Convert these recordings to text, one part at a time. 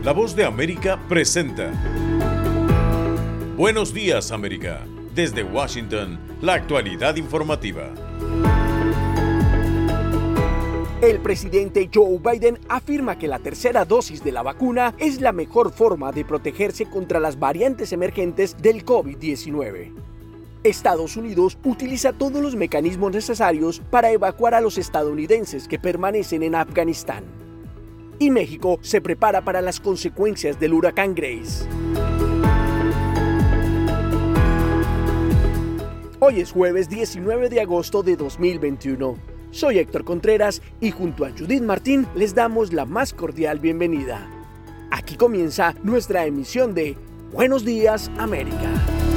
La Voz de América presenta Buenos Días, América. Desde Washington, la actualidad informativa. El presidente Joe Biden afirma que la tercera dosis de la vacuna es la mejor forma de protegerse contra las variantes emergentes del COVID-19. Estados Unidos utiliza todos los mecanismos necesarios para evacuar a los estadounidenses que permanecen en Afganistán. Y México se prepara para las consecuencias del huracán Grace. Hoy es jueves 19 de agosto de 2021. Soy Héctor Contreras y junto a Judith Martín les damos la más cordial bienvenida. Aquí comienza nuestra emisión de Buenos Días, América.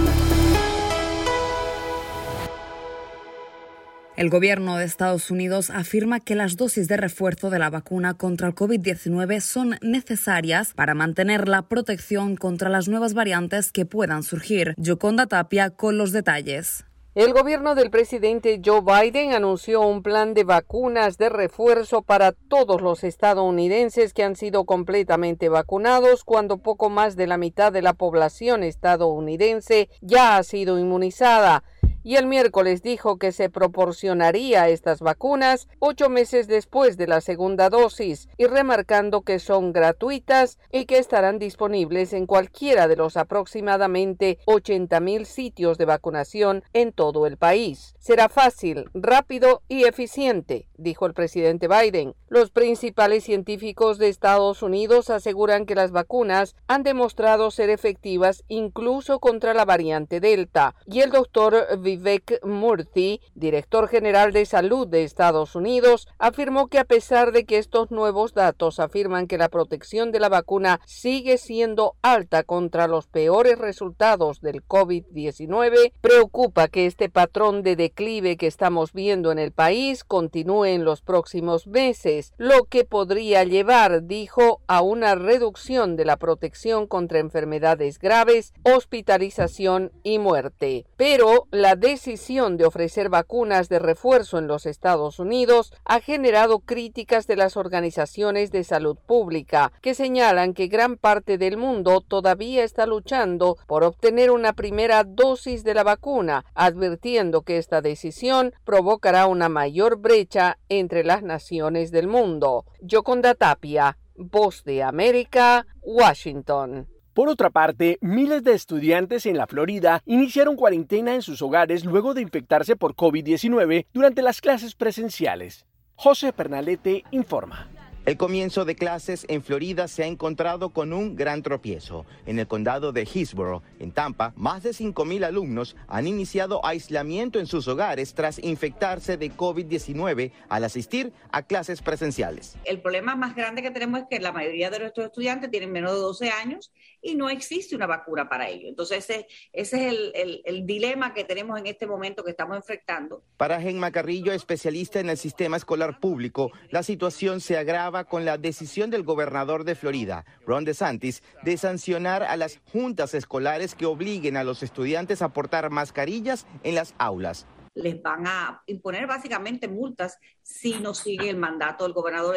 El gobierno de Estados Unidos afirma que las dosis de refuerzo de la vacuna contra el COVID-19 son necesarias para mantener la protección contra las nuevas variantes que puedan surgir. Yoconda Tapia con los detalles. El gobierno del presidente Joe Biden anunció un plan de vacunas de refuerzo para todos los estadounidenses que han sido completamente vacunados, cuando poco más de la mitad de la población estadounidense ya ha sido inmunizada. Y el miércoles dijo que se proporcionaría estas vacunas 8 meses después de la segunda dosis, y remarcando que son gratuitas y que estarán disponibles en cualquiera de los aproximadamente 80,000 sitios de vacunación en todo el país. Será fácil, rápido y eficiente, dijo el presidente Biden. Los principales científicos de Estados Unidos aseguran que las vacunas han demostrado ser efectivas incluso contra la variante Delta, y el doctor Vivek Murthy, director general de salud de Estados Unidos, afirmó que a pesar de que estos nuevos datos afirman que la protección de la vacuna sigue siendo alta contra los peores resultados del COVID-19, preocupa que este patrón de declive que estamos viendo en el país continúe en los próximos meses, lo que podría llevar, dijo, a una reducción de la protección contra enfermedades graves, hospitalización y muerte. Pero la decisión de ofrecer vacunas de refuerzo en los Estados Unidos ha generado críticas de las organizaciones de salud pública, que señalan que gran parte del mundo todavía está luchando por obtener una primera dosis de la vacuna, advirtiendo que esta decisión provocará una mayor brecha entre las naciones del mundo. Yoconda Tapia, Voz de América, Washington. Por otra parte, miles de estudiantes en la Florida iniciaron cuarentena en sus hogares luego de infectarse por COVID-19 durante las clases presenciales. José Pernalete informa. El comienzo de clases en Florida se ha encontrado con un gran tropiezo. En el condado de Hillsborough, en Tampa, más de 5,000 alumnos han iniciado aislamiento en sus hogares tras infectarse de COVID-19 al asistir a clases presenciales. El problema más grande que tenemos es que la mayoría de nuestros estudiantes tienen menos de 12 años y no existe una vacuna para ello. Entonces ese es el dilema que tenemos en este momento que estamos enfrentando. Para Gemma Carrillo, especialista en el sistema escolar público, la situación se agrava con la decisión del gobernador de Florida, Ron DeSantis, de sancionar a las juntas escolares que obliguen a los estudiantes a portar mascarillas en las aulas. Les van a imponer básicamente multas si no sigue el mandato del gobernador,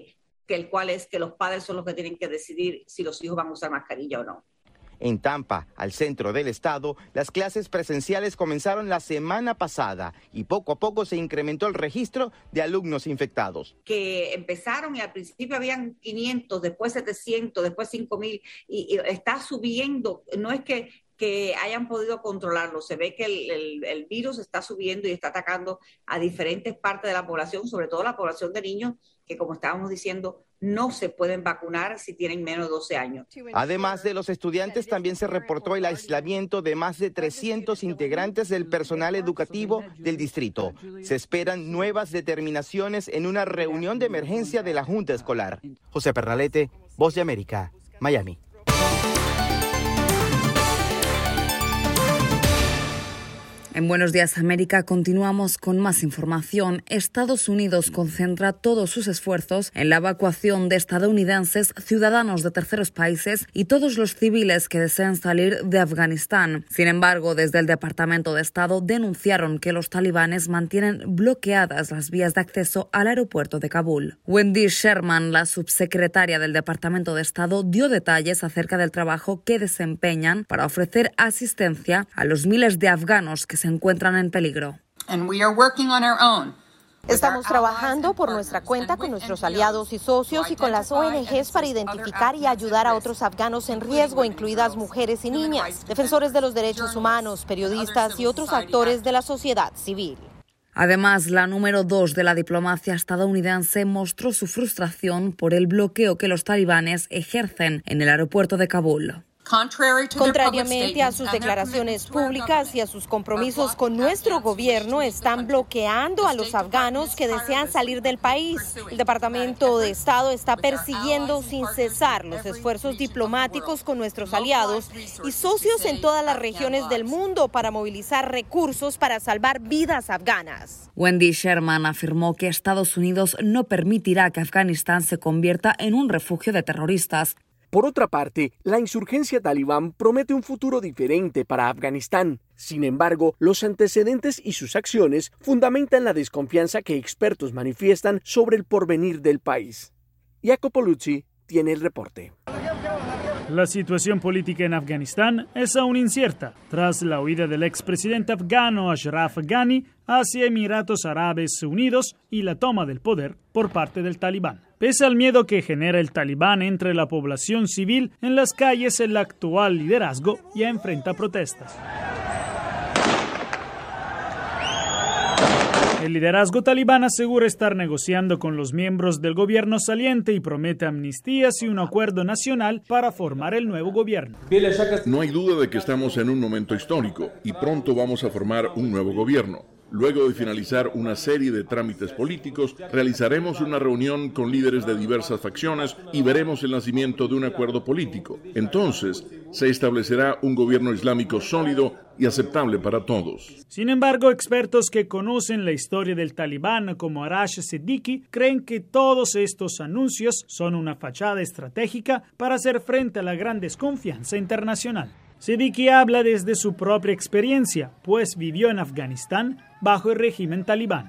el cual es que los padres son los que tienen que decidir si los hijos van a usar mascarilla o no. En Tampa, al centro del estado, las clases presenciales comenzaron la semana pasada y poco a poco se incrementó el registro de alumnos infectados. Que empezaron y al principio habían 500, después 700, después 5,000 y está subiendo. No es que hayan podido controlarlo, se ve que el virus está subiendo y está atacando a diferentes partes de la población, sobre todo la población de niños que, como estábamos diciendo, no se pueden vacunar si tienen menos de 12 años. Además de los estudiantes, también se reportó el aislamiento de más de 300 integrantes del personal educativo del distrito. Se esperan nuevas determinaciones en una reunión de emergencia de la Junta Escolar. José Pernalete, Voz de América, Miami. En Buenos Días América continuamos con más información. Estados Unidos concentra todos sus esfuerzos en la evacuación de estadounidenses, ciudadanos de terceros países y todos los civiles que deseen salir de Afganistán. Sin embargo, desde el Departamento de Estado denunciaron que los talibanes mantienen bloqueadas las vías de acceso al aeropuerto de Kabul. Wendy Sherman, la subsecretaria del Departamento de Estado, dio detalles acerca del trabajo que desempeñan para ofrecer asistencia a los miles de afganos que se encuentran en peligro. Estamos trabajando por nuestra cuenta con nuestros aliados y socios y con las ONGs para identificar y ayudar a otros afganos en riesgo, incluidas mujeres y niñas, defensores de los derechos humanos, periodistas y otros actores de la sociedad civil. Además, la número 2 de la diplomacia estadounidense mostró su frustración por el bloqueo que los talibanes ejercen en el aeropuerto de Kabul. Contrariamente a sus declaraciones públicas y a sus compromisos con nuestro gobierno, están bloqueando a los afganos que desean salir del país. El Departamento de Estado está persiguiendo sin cesar los esfuerzos diplomáticos con nuestros aliados y socios en todas las regiones del mundo para movilizar recursos para salvar vidas afganas. Wendy Sherman afirmó que Estados Unidos no permitirá que Afganistán se convierta en un refugio de terroristas. Por otra parte, la insurgencia talibán promete un futuro diferente para Afganistán. Sin embargo, los antecedentes y sus acciones fundamentan la desconfianza que expertos manifiestan sobre el porvenir del país. Jacopo Luzzi tiene el reporte. La situación política en Afganistán es aún incierta, tras la huida del expresidente afgano Ashraf Ghani hacia Emiratos Árabes Unidos y la toma del poder por parte del talibán. Pese al miedo que genera el talibán entre la población civil, en las calles el actual liderazgo ya enfrenta protestas. El liderazgo talibán asegura estar negociando con los miembros del gobierno saliente y promete amnistías y un acuerdo nacional para formar el nuevo gobierno. No hay duda de que estamos en un momento histórico y pronto vamos a formar un nuevo gobierno. Luego de finalizar una serie de trámites políticos, realizaremos una reunión con líderes de diversas facciones y veremos el nacimiento de un acuerdo político. Entonces, se establecerá un gobierno islámico sólido y aceptable para todos. Sin embargo, expertos que conocen la historia del talibán como Arash Siddiqui creen que todos estos anuncios son una fachada estratégica para hacer frente a la gran desconfianza internacional. Siddiqui habla desde su propia experiencia, pues vivió en Afganistán bajo el régimen talibán.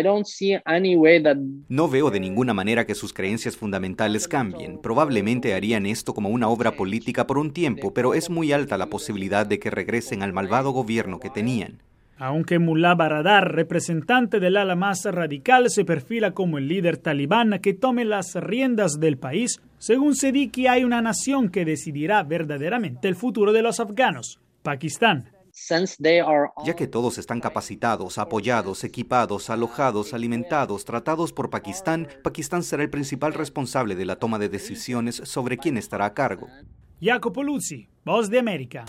No veo de ninguna manera que sus creencias fundamentales cambien. Probablemente harían esto como una obra política por un tiempo, pero es muy alta la posibilidad de que regresen al malvado gobierno que tenían. Aunque Mullah Baradar, representante del ala más radical, se perfila como el líder talibán que tome las riendas del país, según Siddiqui hay una nación que decidirá verdaderamente el futuro de los afganos, Pakistán. Ya que todos están capacitados, apoyados, equipados, alojados, alimentados, tratados por Pakistán, Pakistán será el principal responsable de la toma de decisiones sobre quién estará a cargo. Jacopo Luzzi, Voz de América.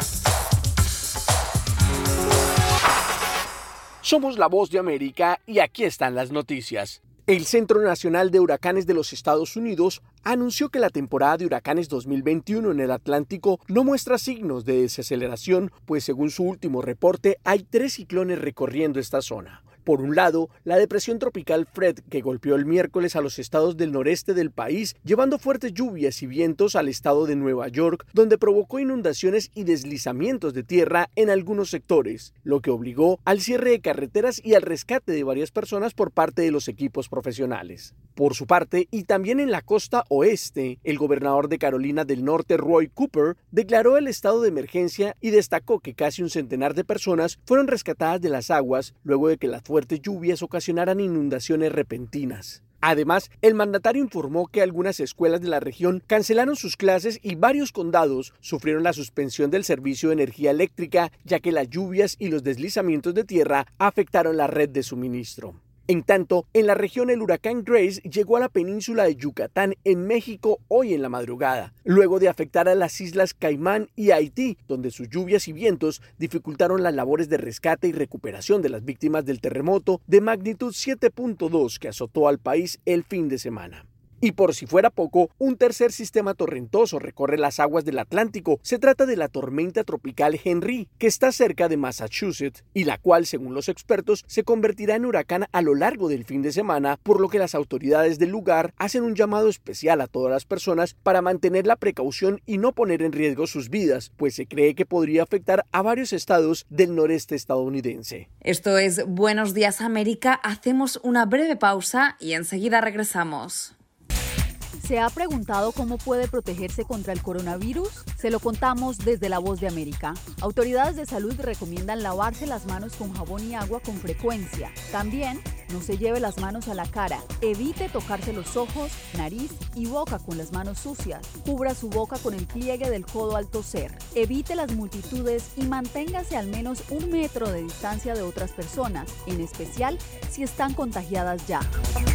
Somos la Voz de América y aquí están las noticias. El Centro Nacional de Huracanes de los Estados Unidos anunció que la temporada de huracanes 2021 en el Atlántico no muestra signos de desaceleración, pues según su último reporte hay 3 ciclones recorriendo esta zona. Por un lado, la depresión tropical Fred, que golpeó el miércoles a los estados del noreste del país, llevando fuertes lluvias y vientos al estado de Nueva York, donde provocó inundaciones y deslizamientos de tierra en algunos sectores, lo que obligó al cierre de carreteras y al rescate de varias personas por parte de los equipos profesionales. Por su parte, y también en la costa oeste, el gobernador de Carolina del Norte, Roy Cooper, declaró el estado de emergencia y destacó que casi un centenar de personas fueron rescatadas de las aguas luego de que las fuertes lluvias ocasionaran inundaciones repentinas. Además, el mandatario informó que algunas escuelas de la región cancelaron sus clases y varios condados sufrieron la suspensión del servicio de energía eléctrica, ya que las lluvias y los deslizamientos de tierra afectaron la red de suministro. En tanto, en la región el huracán Grace llegó a la península de Yucatán en México hoy en la madrugada, luego de afectar a las islas Caimán y Haití, donde sus lluvias y vientos dificultaron las labores de rescate y recuperación de las víctimas del terremoto de magnitud 7.2 que azotó al país el fin de semana. Y por si fuera poco, un tercer sistema torrentoso recorre las aguas del Atlántico. Se trata de la tormenta tropical Henry, que está cerca de Massachusetts, y la cual, según los expertos, se convertirá en huracán a lo largo del fin de semana, por lo que las autoridades del lugar hacen un llamado especial a todas las personas para mantener la precaución y no poner en riesgo sus vidas, pues se cree que podría afectar a varios estados del noreste estadounidense. Esto es Buenos Días América. Hacemos una breve pausa y enseguida regresamos. ¿Se ha preguntado cómo puede protegerse contra el coronavirus? Se lo contamos desde La Voz de América. Autoridades de salud recomiendan lavarse las manos con jabón y agua con frecuencia. También, no se lleve las manos a la cara. Evite tocarse los ojos, nariz y boca con las manos sucias. Cubra su boca con el pliegue del codo al toser. Evite las multitudes y manténgase al menos 1 metro de distancia de otras personas, en especial si están contagiadas ya.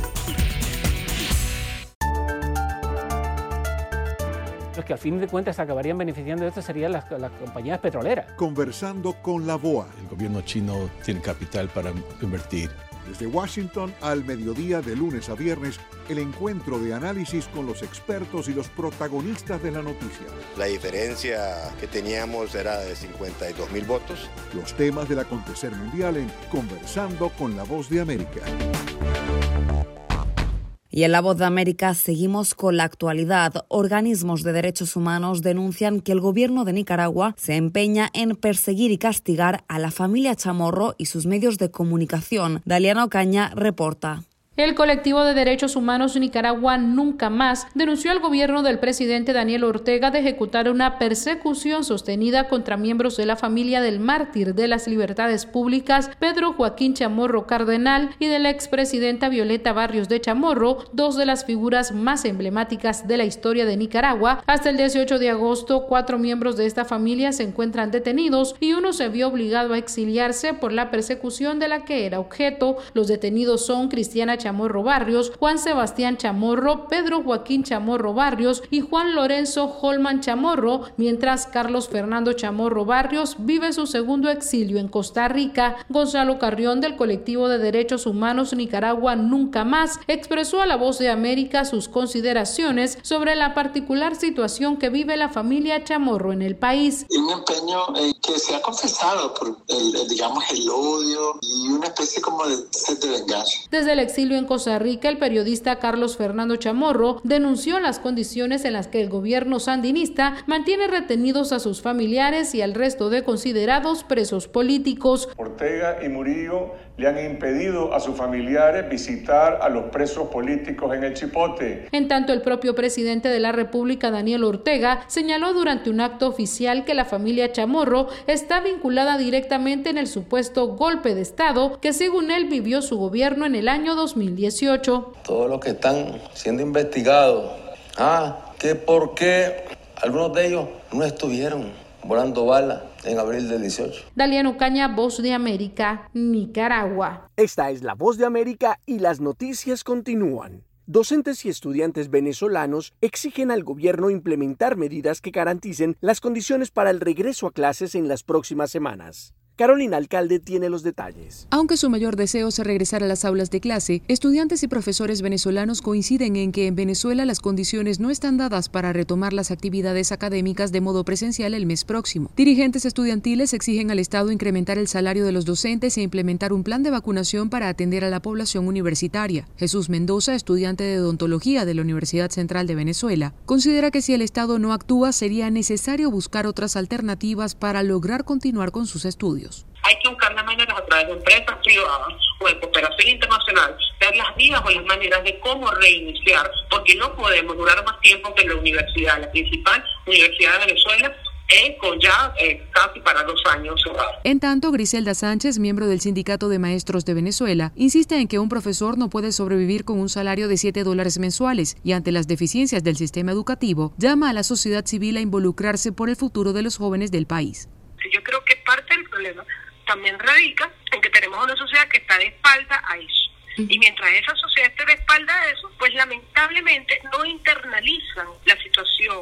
Los que al fin de cuentas acabarían beneficiando de esto serían las compañías petroleras. Conversando con la VOA. El gobierno chino tiene capital para invertir. Desde Washington al mediodía de lunes a viernes, el encuentro de análisis con los expertos y los protagonistas de la noticia. La diferencia que teníamos era de 52.000 votos. Los temas del acontecer mundial en Conversando con la Voz de América. Y en La Voz de América seguimos con la actualidad. Organismos de derechos humanos denuncian que el gobierno de Nicaragua se empeña en perseguir y castigar a la familia Chamorro y sus medios de comunicación. Daliana Ocaña reporta. El colectivo de derechos humanos Nicaragua Nunca Más denunció al gobierno del presidente Daniel Ortega de ejecutar una persecución sostenida contra miembros de la familia del mártir de las libertades públicas Pedro Joaquín Chamorro Cardenal y de la expresidenta Violeta Barrios de Chamorro, dos de las figuras más emblemáticas de la historia de Nicaragua. Hasta el 18 de agosto, 4 miembros de esta familia se encuentran detenidos y uno se vio obligado a exiliarse por la persecución de la que era objeto. Los detenidos son Cristiana Chamorro Barrios, Juan Sebastián Chamorro, Pedro Joaquín Chamorro Barrios y Juan Lorenzo Holman Chamorro, mientras Carlos Fernando Chamorro Barrios vive su segundo exilio en Costa Rica. Gonzalo Carrión, del colectivo de derechos humanos Nicaragua Nunca Más, expresó a La Voz de América sus consideraciones sobre la particular situación que vive la familia Chamorro en el país. Un empeño que se ha confesado por el odio y una especie como de sed de venganza. Desde el exilio en Costa Rica, el periodista Carlos Fernando Chamorro denunció las condiciones en las que el gobierno sandinista mantiene retenidos a sus familiares y al resto de considerados presos políticos. Ortega y Murillo le han impedido a sus familiares visitar a los presos políticos en el Chipote. En tanto, el propio presidente de la República, Daniel Ortega, señaló durante un acto oficial que la familia Chamorro está vinculada directamente en el supuesto golpe de Estado que, según él, vivió su gobierno en el año 2018. Todos los que están siendo investigados, que por qué algunos de ellos no estuvieron volando balas en abril del 18. Daliana Ocaña, Voz de América, Nicaragua. Esta es La Voz de América y las noticias continúan. Docentes y estudiantes venezolanos exigen al gobierno implementar medidas que garanticen las condiciones para el regreso a clases en las próximas semanas. Carolina Alcalde tiene los detalles. Aunque su mayor deseo es regresar a las aulas de clase, estudiantes y profesores venezolanos coinciden en que en Venezuela las condiciones no están dadas para retomar las actividades académicas de modo presencial el mes próximo. Dirigentes estudiantiles exigen al Estado incrementar el salario de los docentes e implementar un plan de vacunación para atender a la población universitaria. Jesús Mendoza, estudiante de odontología de la Universidad Central de Venezuela, considera que si el Estado no actúa sería necesario buscar otras alternativas para lograr continuar con sus estudios. Hay que buscar las maneras a través de empresas privadas o de cooperación internacional, ver las vías o las maneras de cómo reiniciar, porque no podemos durar más tiempo que la universidad, la principal universidad de Venezuela, con ya casi para 2 años cerrados. En tanto, Griselda Sánchez, miembro del Sindicato de Maestros de Venezuela, insiste en que un profesor no puede sobrevivir con un salario de $7 mensuales y ante las deficiencias del sistema educativo, llama a la sociedad civil a involucrarse por el futuro de los jóvenes del país. Yo creo que parte del problema también radica en que tenemos una sociedad que está de espalda a eso. Y mientras esa sociedad esté de espalda a eso, pues lamentablemente no internalizan la situación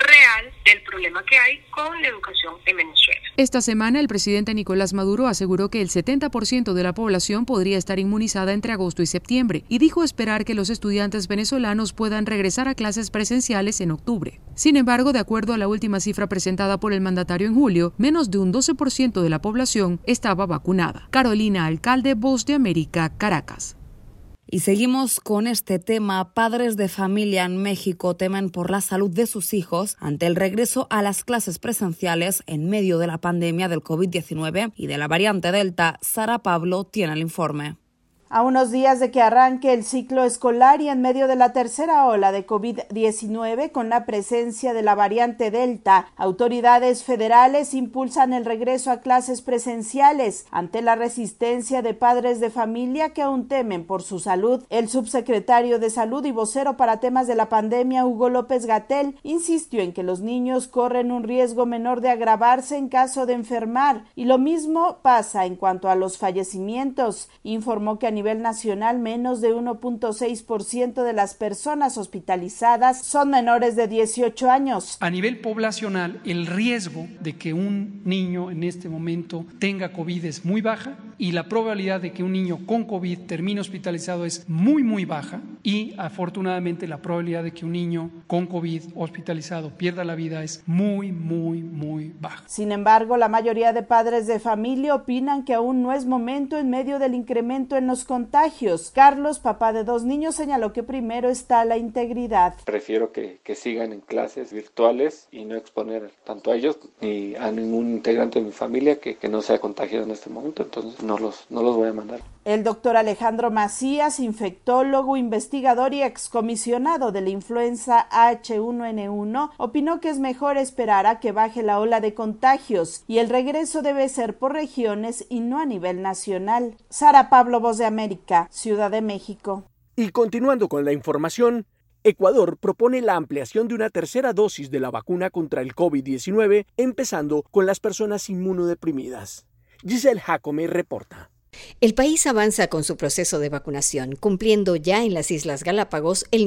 real del problema que hay con la educación en Venezuela. Esta semana, el presidente Nicolás Maduro aseguró que el 70% de la población podría estar inmunizada entre agosto y septiembre y dijo esperar que los estudiantes venezolanos puedan regresar a clases presenciales en octubre. Sin embargo, de acuerdo a la última cifra presentada por el mandatario en julio, menos de un 12% de la población estaba vacunada. Carolina Alcalde, Voz de América, Caracas. Y seguimos con este tema. Padres de familia en México temen por la salud de sus hijos ante el regreso a las clases presenciales en medio de la pandemia del COVID-19 y de la variante Delta. Sara Pablo tiene el informe. A unos días de que arranque el ciclo escolar y en medio de la tercera ola de COVID-19 con la presencia de la variante Delta, autoridades federales impulsan el regreso a clases presenciales ante la resistencia de padres de familia que aún temen por su salud. El subsecretario de Salud y vocero para temas de la pandemia, Hugo López-Gatell, insistió en que los niños corren un riesgo menor de agravarse en caso de enfermar y lo mismo pasa en cuanto a los fallecimientos. Informó que a nivel nacional, menos de 1.6% de las personas hospitalizadas son menores de 18 años. A nivel poblacional, el riesgo de que un niño en este momento tenga COVID es muy baja y la probabilidad de que un niño con COVID termine hospitalizado es muy baja y afortunadamente la probabilidad de que un niño con COVID hospitalizado pierda la vida es muy baja. Sin embargo, la mayoría de padres de familia opinan que aún no es momento en medio del incremento en los contagios. Carlos, papá de 2 niños, señaló que primero está la integridad. Prefiero que sigan en clases virtuales y no exponer tanto a ellos ni a ningún integrante de mi familia que no sea contagiado en este momento, entonces no los voy a mandar. El doctor Alejandro Macías, infectólogo, investigador y excomisionado de la influenza H1N1, opinó que es mejor esperar a que baje la ola de contagios y el regreso debe ser por regiones y no a nivel nacional. Sara Pablo, Voz de América, Ciudad de México. Y continuando con la información, Ecuador propone la ampliación de una tercera dosis de la vacuna contra el COVID-19, empezando con las personas inmunodeprimidas. Giselle Jacome reporta. El país avanza con su proceso de vacunación, cumpliendo ya en las Islas Galápagos el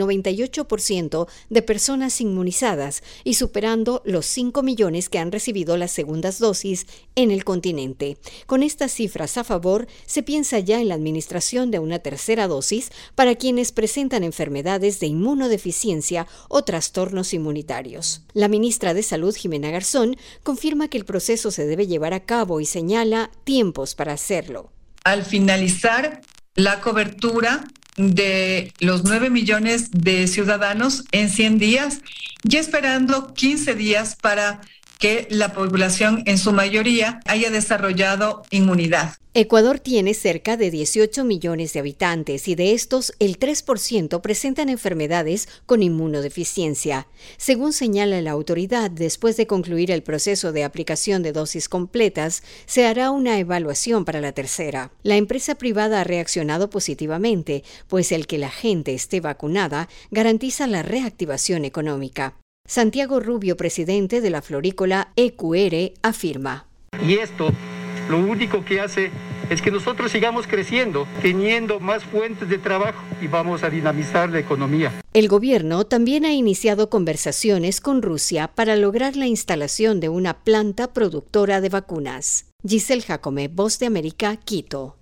98% de personas inmunizadas y superando los 5 millones que han recibido las segundas dosis en el continente. Con estas cifras a favor, se piensa ya en la administración de una tercera dosis para quienes presentan enfermedades de inmunodeficiencia o trastornos inmunitarios. La ministra de Salud, Jimena Garzón, confirma que el proceso se debe llevar a cabo y señala tiempos para hacerlo. Al finalizar la cobertura de los 9 millones de ciudadanos en 100 días y esperando 15 días para que la población en su mayoría haya desarrollado inmunidad. Ecuador tiene cerca de 18 millones de habitantes y de estos el 3% presentan enfermedades con inmunodeficiencia. Según señala la autoridad, después de concluir el proceso de aplicación de dosis completas, se hará una evaluación para la tercera. La empresa privada ha reaccionado positivamente, pues el que la gente esté vacunada garantiza la reactivación económica. Santiago Rubio, presidente de la florícola EQR, afirma. Y esto lo único que hace es que nosotros sigamos creciendo, teniendo más fuentes de trabajo y vamos a dinamizar la economía. El gobierno también ha iniciado conversaciones con Rusia para lograr la instalación de una planta productora de vacunas. Giselle Jacome, Voz de América, Quito.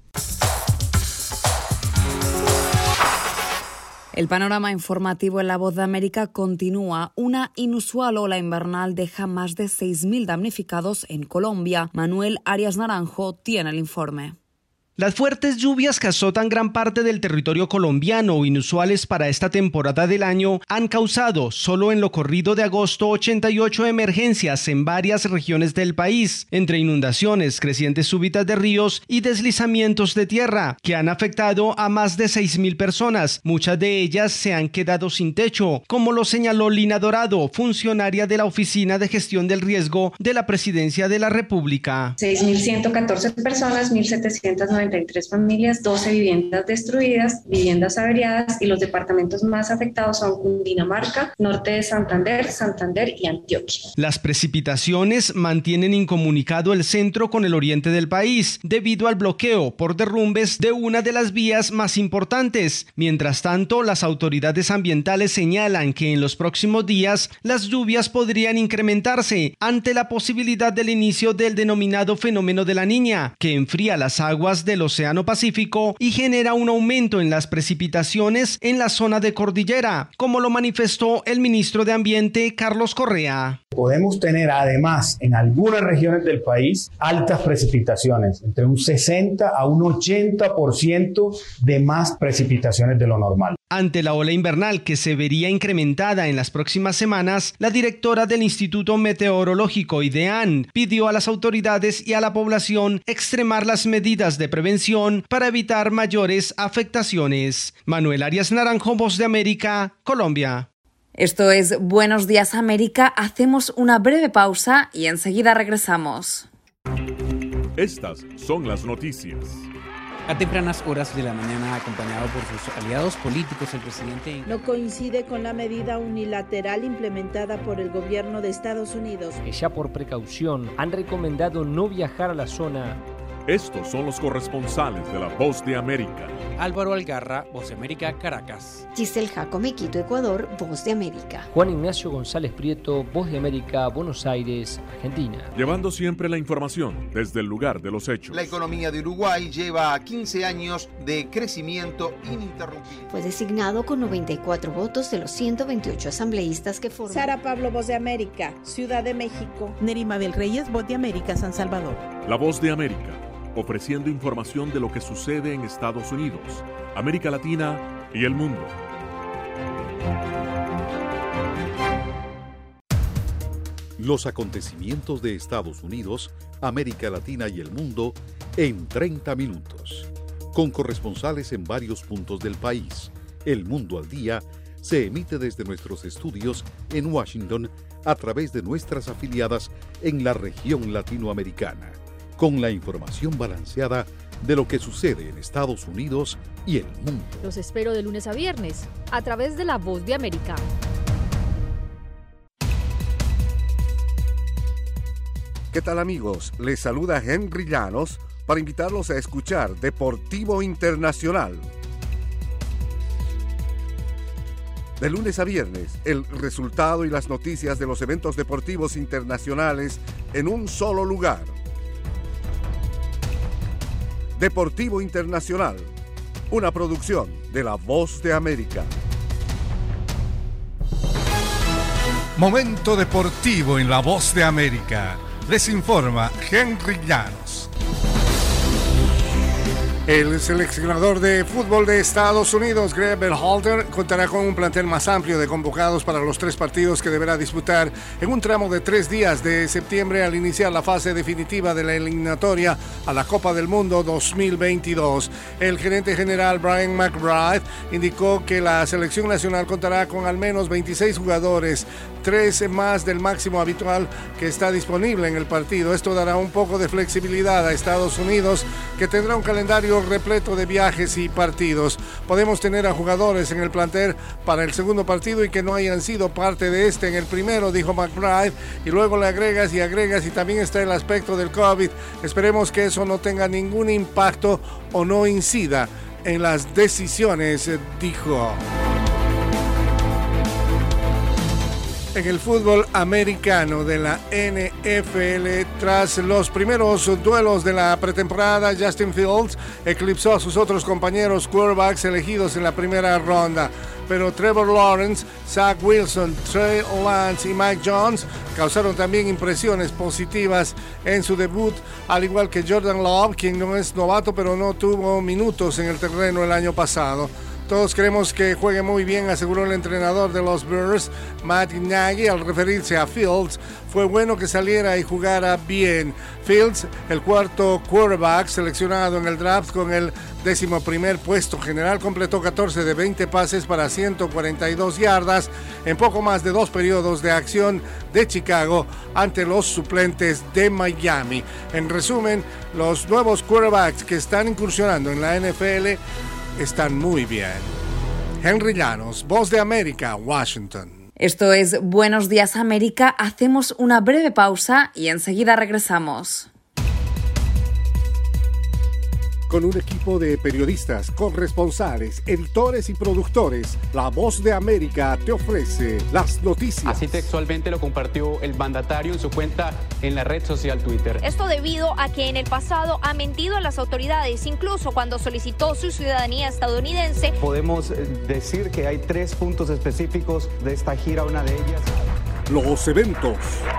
El panorama informativo en La Voz de América continúa. Una inusual ola invernal deja más de 6.000 damnificados en Colombia. Manuel Arias Naranjo tiene el informe. Las fuertes lluvias que azotan gran parte del territorio colombiano, inusuales para esta temporada del año, han causado, solo en lo corrido de agosto, 88 emergencias en varias regiones del país, entre inundaciones, crecientes súbitas de ríos y deslizamientos de tierra, que han afectado a más de 6.000 personas. Muchas de ellas se han quedado sin techo, como lo señaló Lina Dorado, funcionaria de la Oficina de Gestión del Riesgo de la Presidencia de la República. 6.114 personas, 1.709 193 familias, 12 viviendas destruidas, viviendas averiadas, y los departamentos más afectados son Cundinamarca, norte de Santander, Santander y Antioquia. Las precipitaciones mantienen incomunicado el centro con el oriente del país debido al bloqueo por derrumbes de una de las vías más importantes. Mientras tanto, las autoridades ambientales señalan que en los próximos días las lluvias podrían incrementarse ante la posibilidad del inicio del denominado fenómeno de la Niña, que enfría las aguas del Océano Pacífico y genera un aumento en las precipitaciones en la zona de cordillera, como lo manifestó el ministro de Ambiente, Carlos Correa. Podemos tener además en algunas regiones del país altas precipitaciones, entre un 60 a un 80% de más precipitaciones de lo normal. Ante la ola invernal que se vería incrementada en las próximas semanas, la directora del Instituto Meteorológico IDEAN pidió a las autoridades y a la población extremar las medidas de prevención para evitar mayores afectaciones. Manuel Arias Naranjo, Voz de América, Colombia. Esto es Buenos Días América. Hacemos una breve pausa y enseguida regresamos. Estas son las noticias. A tempranas horas de la mañana, acompañado por sus aliados políticos, el presidente no coincide con la medida unilateral implementada por el gobierno de Estados Unidos, que ya por precaución han recomendado no viajar a la zona. Estos son los corresponsales de La Voz de América. Álvaro Algarra, Voz de América, Caracas. Giselle Jacome, Quito, Ecuador, Voz de América. Juan Ignacio González Prieto, Voz de América, Buenos Aires, Argentina. Llevando siempre la información desde el lugar de los hechos. La economía de Uruguay lleva 15 años de crecimiento ininterrumpido. Fue designado con 94 votos de los 128 asambleístas que forman. Sara Pablo, Voz de América, Ciudad de México. Nerima del Reyes, Voz de América, San Salvador. La Voz de América, ofreciendo información de lo que sucede en Estados Unidos, América Latina y el mundo. Los acontecimientos de Estados Unidos, América Latina y el mundo en 30 minutos. Con corresponsales en varios puntos del país. El Mundo al Día se emite desde nuestros estudios en Washington a través de nuestras afiliadas en la región latinoamericana, con la información balanceada de lo que sucede en Estados Unidos y el mundo. Los espero de lunes a viernes, a través de La Voz de América. ¿Qué tal, amigos? Les saluda Henry Llanos para invitarlos a escuchar Deportivo Internacional. De lunes a viernes, el resultado y las noticias de los eventos deportivos internacionales en un solo lugar. Deportivo Internacional, una producción de La Voz de América. Momento deportivo en La Voz de América. Les informa Henry Llanos. El seleccionador de fútbol de Estados Unidos, Greg Berhalter, contará con un plantel más amplio de convocados para los 3 partidos que deberá disputar en un tramo de 3 días de septiembre al iniciar la fase definitiva de la eliminatoria a la Copa del Mundo 2022. El gerente general Brian McBride indicó que la selección nacional contará con al menos 26 jugadores, 3 más del máximo habitual que está disponible en el partido. Esto dará un poco de flexibilidad a Estados Unidos, que tendrá un calendario repleto de viajes y partidos. Podemos tener a jugadores en el plantel para el segundo partido y que no hayan sido parte de este en el primero, dijo McBride, y luego le agregas y también está el aspecto del COVID. Esperemos que eso no tenga ningún impacto o no incida en las decisiones, dijo. En el fútbol americano de la NFL, tras los primeros duelos de la pretemporada, Justin Fields eclipsó a sus otros compañeros quarterbacks elegidos en la primera ronda. Pero Trevor Lawrence, Zach Wilson, Trey Lance y Mike Jones causaron también impresiones positivas en su debut, al igual que Jordan Love, quien no es novato pero no tuvo minutos en el terreno el año pasado. Todos queremos que juegue muy bien, aseguró el entrenador de los Bears, Matt Nagy, al referirse a Fields. Fue bueno que saliera y jugara bien. Fields, el cuarto quarterback seleccionado en el draft con el 11º puesto general, completó 14 de 20 pases para 142 yardas en poco más de 2 periodos de acción de Chicago ante los suplentes de Miami. En resumen, los nuevos quarterbacks que están incursionando en la NFL están muy bien. Henry Llanos, Voz de América, Washington. Esto es Buenos Días América. Hacemos una breve pausa y enseguida regresamos. Con un equipo de periodistas, corresponsales, editores y productores, La Voz de América te ofrece las noticias. Así textualmente lo compartió el mandatario en su cuenta en la red social Twitter. Esto debido a que en el pasado ha mentido a las autoridades, incluso cuando solicitó su ciudadanía estadounidense. Podemos decir que hay 3 puntos específicos de esta gira, una de ellas. Los eventos.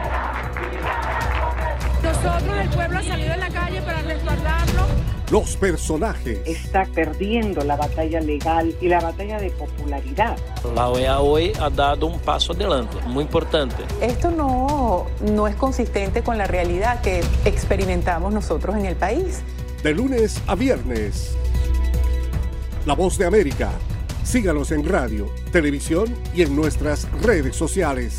Nosotros, el pueblo, ha salido a la calle para respaldarlo. Los personajes. Está perdiendo la batalla legal y la batalla de popularidad. La OEA hoy ha dado un paso adelante, muy importante. Esto no es consistente con la realidad que experimentamos nosotros en el país. De lunes a viernes. La Voz de América. Síganos en radio, televisión y en nuestras redes sociales.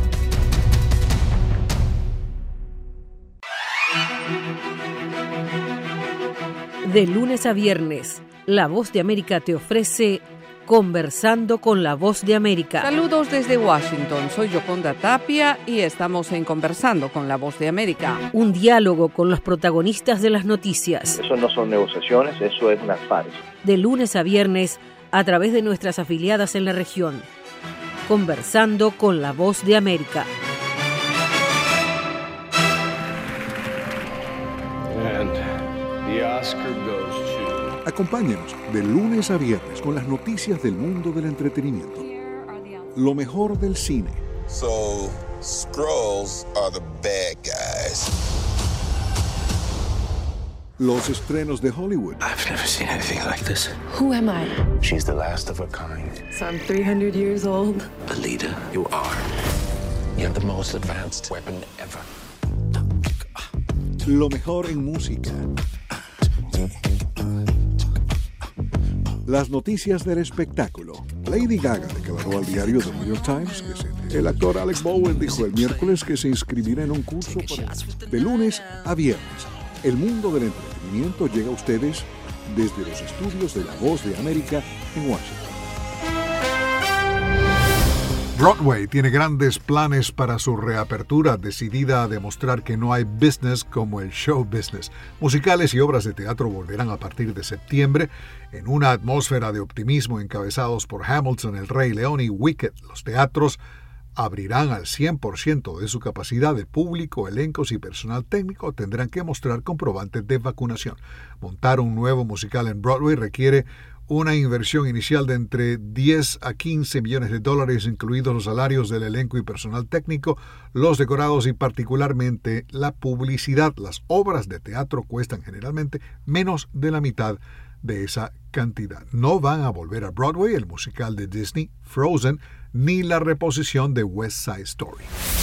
De lunes a viernes, La Voz de América te ofrece Conversando con La Voz de América. Saludos desde Washington, soy Yoconda Tapia y estamos en Conversando con La Voz de América. Un diálogo con los protagonistas de las noticias. Eso no son negociaciones, eso es una farsa. De lunes a viernes, a través de nuestras afiliadas en la región. Conversando con La Voz de América. Acompáñenos de lunes a viernes con las noticias del mundo del entretenimiento. Lo mejor del cine. So, Skrulls are the bad guys. Los estrenos de Hollywood. I've never seen anything like this. Who am I? She's the last of her kind. So I'm 300 years old. The leader you are. You have the most advanced weapon ever. Lo mejor en música. Las noticias del espectáculo. Lady Gaga declaró al diario The New York Times que el actor Alec Baldwin dijo el miércoles que se inscribirá en un curso de lunes a viernes. El mundo del entretenimiento llega a ustedes desde los estudios de La Voz de América en Washington. Broadway tiene grandes planes para su reapertura, decidida a demostrar que no hay business como el show business. Musicales y obras de teatro volverán a partir de septiembre en una atmósfera de optimismo encabezados por Hamilton, El Rey León y Wicked. Los teatros abrirán al 100% de su capacidad. De público, elencos y personal técnico tendrán que mostrar comprobantes de vacunación. Montar un nuevo musical en Broadway requiere una inversión inicial de entre 10 a 15 millones de dólares, incluidos los salarios del elenco y personal técnico, los decorados y particularmente la publicidad. Las obras de teatro cuestan generalmente menos de la mitad de esa cantidad. No van a volver a Broadway el musical de Disney, Frozen, ni la reposición de West Side Story.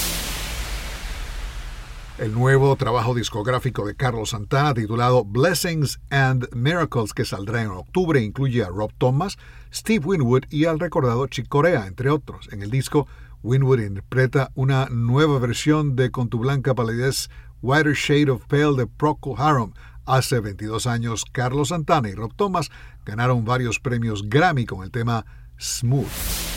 El nuevo trabajo discográfico de Carlos Santana, titulado Blessings and Miracles, que saldrá en octubre, incluye a Rob Thomas, Steve Winwood y al recordado Chick Corea, entre otros. En el disco, Winwood interpreta una nueva versión de Con tu blanca palidez, Whiter Shade of Pale de Procol Harum. Hace 22 años, Carlos Santana y Rob Thomas ganaron varios premios Grammy con el tema Smooth.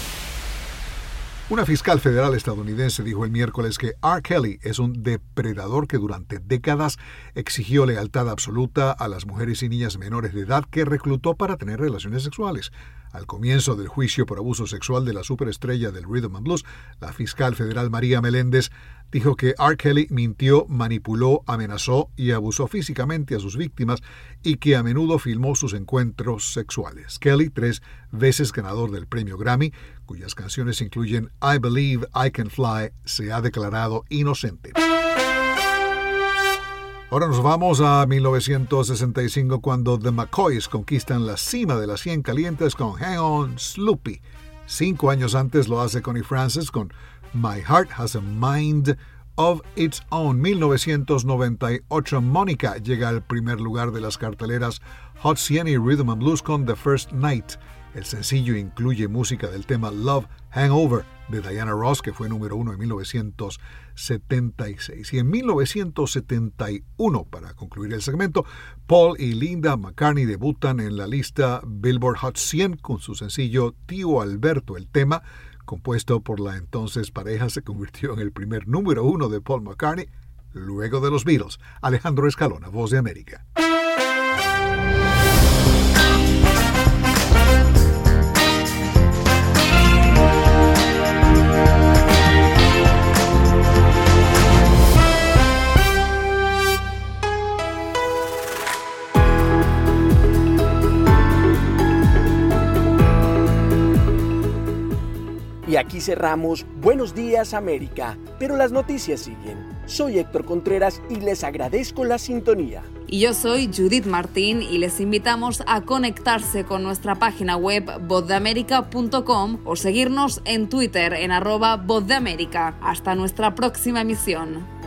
Una fiscal federal estadounidense dijo el miércoles que R. Kelly es un depredador que durante décadas exigió lealtad absoluta a las mujeres y niñas menores de edad que reclutó para tener relaciones sexuales. Al comienzo del juicio por abuso sexual de la superestrella del Rhythm and Blues, la fiscal federal María Meléndez dijo que R. Kelly mintió, manipuló, amenazó y abusó físicamente a sus víctimas y que a menudo filmó sus encuentros sexuales. Kelly, 3 veces ganador del premio Grammy, cuyas canciones incluyen I Believe I Can Fly, se ha declarado inocente. Ahora nos vamos a 1965, cuando The McCoys conquistan la cima de las 100 calientes con Hang On Sloopy. 5 años antes lo hace Connie Francis con My Heart Has a Mind of Its Own. 1998, Mónica llega al primer lugar de las carteleras Hot 100 y Rhythm and Blues con The First Night. El sencillo incluye música del tema Love Hangover de Diana Ross, que fue número 1 en 1976. Y en 1971, para concluir el segmento, Paul y Linda McCartney debutan en la lista Billboard Hot 100 con su sencillo Tío Alberto. El tema, compuesto por la entonces pareja, se convirtió en el primer número 1 de Paul McCartney, luego de los Beatles. Alejandro Escalona, Voz de América. Y aquí cerramos Buenos Días América, pero las noticias siguen. Soy Héctor Contreras y les agradezco la sintonía. Y yo soy Judith Martín y les invitamos a conectarse con nuestra página web vozdeamerica.com o seguirnos en Twitter en @vozdeamerica. Hasta nuestra próxima emisión.